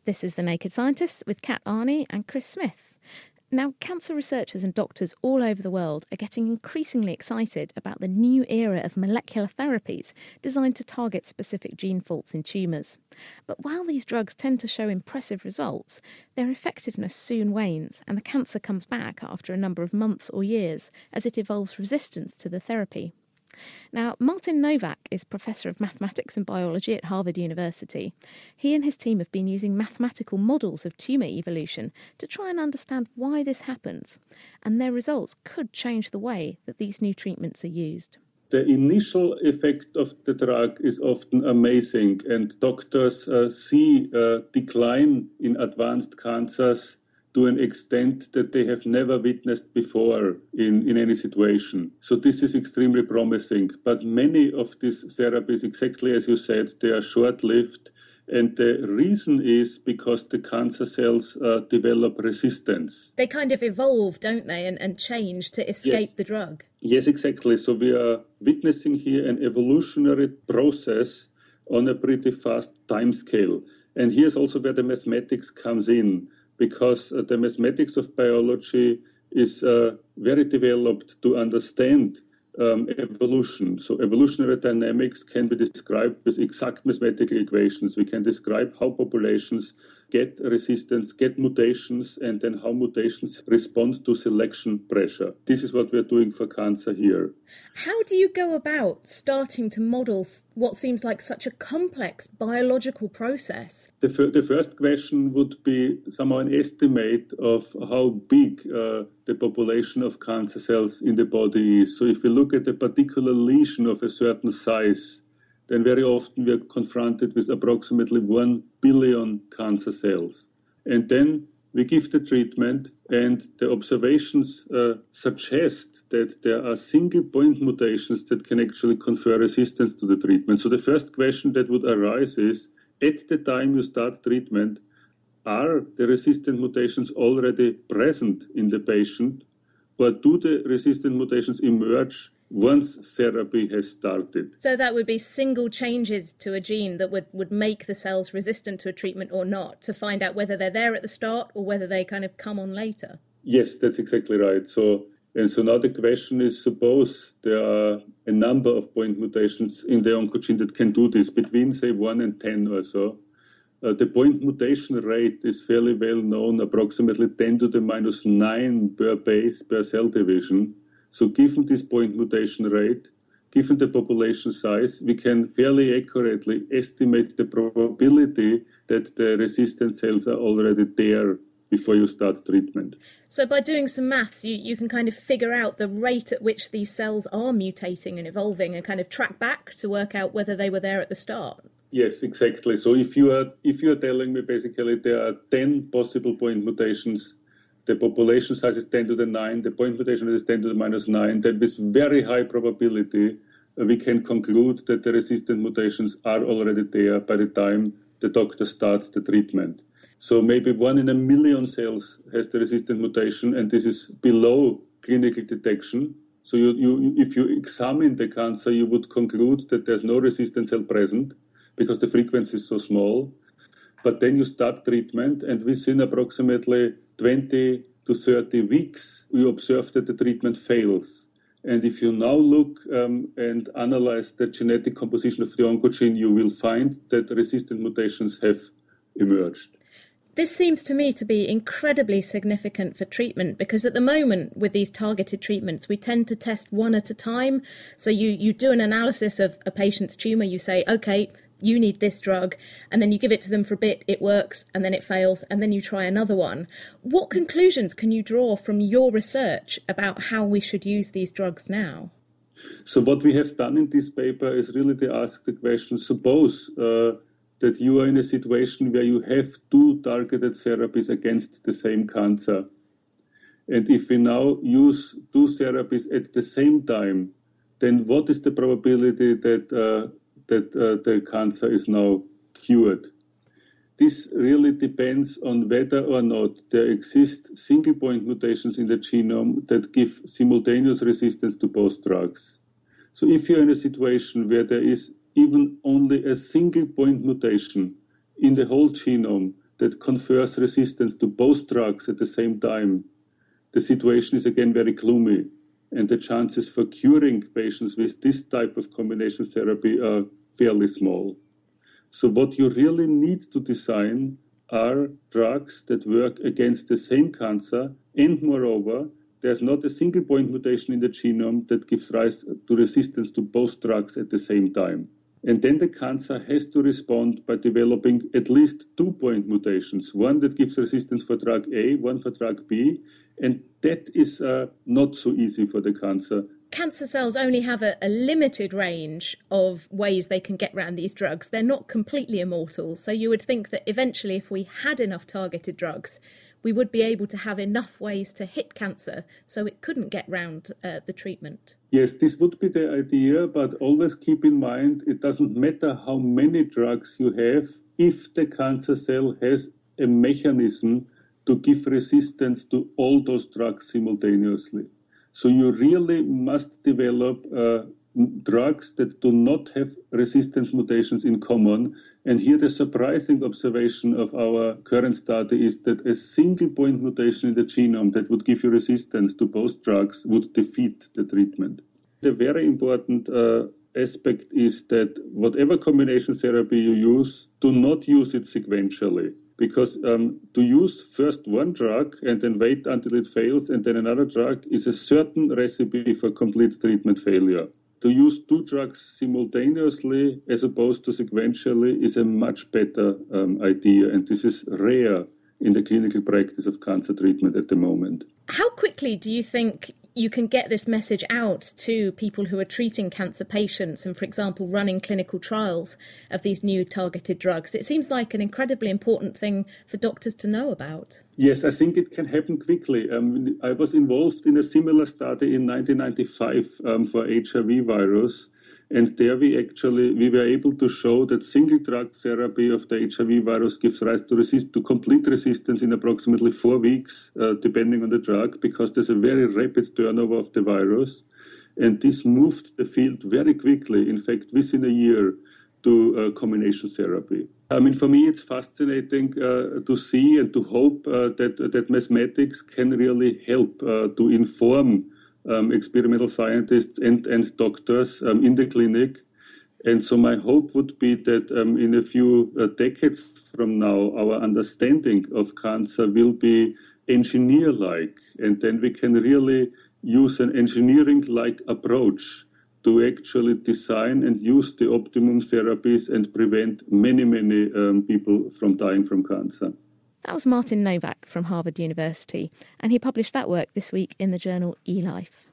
This is The Naked Scientists with Kat Arney and Chris Smith. Now, cancer researchers and doctors all over the world are getting increasingly excited about the new era of molecular therapies designed to target specific gene faults in tumours. But while these drugs tend to show impressive results, their effectiveness soon wanes and the cancer comes back after a number of months or years as it evolves resistance to the therapy. Now, Martin Novak is Professor of Mathematics and Biology at Harvard University. He and his team have been using mathematical models of tumour evolution to try and understand why this happens, and their results could change the way that these new treatments are used. The initial effect of the drug is often amazing, and doctors see a decline in advanced cancers to an extent that they have never witnessed before in any situation. So this is extremely promising. But many of these therapies, exactly as you said, they are short-lived. And the reason is because the cancer cells develop resistance. They kind of evolve, don't they, and change to escape the drug. Yes, exactly. So we are witnessing here an evolutionary process on a pretty fast time scale. And here's also where the mathematics comes in, because the mathematics of biology is very developed to understand evolution. So evolutionary dynamics can be described with exact mathematical equations. We can describe how populations get resistance, get mutations, and then how mutations respond to selection pressure. This is what we're doing for cancer here. How do you go about starting to model what seems like such a complex biological process? The first question would be somehow an estimate of how big the population of cancer cells in the body is. So if we look at a particular lesion of a certain size, then very often we are confronted with approximately 1 billion cancer cells. And then we give the treatment, and the observations suggest that there are single point mutations that can actually confer resistance to the treatment. So the first question that would arise is, at the time you start treatment, are the resistant mutations already present in the patient, or do the resistant mutations emerge once therapy has started? So that would be single changes to a gene that would make the cells resistant to a treatment or not, to find out whether they're there at the start or whether they kind of come on later? Yes, that's exactly right. So now the question is, suppose there are a number of point mutations in the oncogene that can do this, between, say, 1 and 10 or so. The point mutation rate is fairly well known, approximately 10 to the minus 9 per base per cell division. So given this point mutation rate, given the population size, we can fairly accurately estimate the probability that the resistant cells are already there before you start treatment. So by doing some maths, you can kind of figure out the rate at which these cells are mutating and evolving and kind of track back to work out whether they were there at the start. Yes, exactly. So if you are telling me basically there are 10 possible point mutations, the population size is 10 to the 9, the point mutation rate is 10 to the minus 9, then with very high probability we can conclude that the resistant mutations are already there by the time the doctor starts the treatment. So maybe 1 in a million cells has the resistant mutation, and this is below clinical detection. So if you examine the cancer, you would conclude that there's no resistant cell present because the frequency is so small. But then you start treatment, and within approximately 20 to 30 weeks, you observe that the treatment fails. And if you now look and analyze the genetic composition of the oncogene, you will find that resistant mutations have emerged. This seems to me to be incredibly significant for treatment, because at the moment with these targeted treatments, we tend to test one at a time. So you do an analysis of a patient's tumour, you say, okay, you need this drug, and then you give it to them for a bit, it works, and then it fails, and then you try another one. What conclusions can you draw from your research about how we should use these drugs now? So what we have done in this paper is really to ask the question, suppose that you are in a situation where you have 2 targeted therapies against the same cancer. And if we now use 2 therapies at the same time, then what is the probability that the cancer is now cured? This really depends on whether or not there exist single point mutations in the genome that give simultaneous resistance to both drugs. So if you're in a situation where there is even only a single point mutation in the whole genome that confers resistance to both drugs at the same time, the situation is again very gloomy. And the chances for curing patients with this type of combination therapy are fairly small. So what you really need to design are drugs that work against the same cancer, and moreover, there's not a single point mutation in the genome that gives rise to resistance to both drugs at the same time. And then the cancer has to respond by developing at least 2 point mutations, one that gives resistance for drug A, one for drug B, and that is not so easy for the cancer. Cancer cells only have a limited range of ways they can get around these drugs. They're not completely immortal, so you would think that eventually if we had enough targeted drugs, we would be able to have enough ways to hit cancer so it couldn't get round the treatment. Yes, this would be the idea, but always keep in mind it doesn't matter how many drugs you have if the cancer cell has a mechanism to give resistance to all those drugs simultaneously. So you really must develop drugs that do not have resistance mutations in common. And here the surprising observation of our current study is that a single point mutation in the genome that would give you resistance to both drugs would defeat the treatment. The very important aspect is that whatever combination therapy you use, do not use it sequentially. Because to use first one drug and then wait until it fails and then another drug is a certain recipe for complete treatment failure. To use 2 drugs simultaneously as opposed to sequentially is a much better idea, and this is rare in the clinical practice of cancer treatment at the moment. How quickly do you think you can get this message out to people who are treating cancer patients and, for example, running clinical trials of these new targeted drugs? It seems like an incredibly important thing for doctors to know about. Yes, I think it can happen quickly. I was involved in a similar study in 1995 for HIV virus. And there we were able to show that single drug therapy of the HIV virus gives rise to complete resistance in approximately 4 weeks, depending on the drug, because there's a very rapid turnover of the virus. And this moved the field very quickly, in fact, within a year, to combination therapy. I mean, for me, it's fascinating to see and to hope that mathematics can really help to inform experimental scientists and doctors in the clinic. And so my hope would be that in a few decades from now, our understanding of cancer will be engineer-like. And then we can really use an engineering-like approach to actually design and use the optimum therapies and prevent many people from dying from cancer. That was Martin Novak from Harvard University, and he published that work this week in the journal eLife.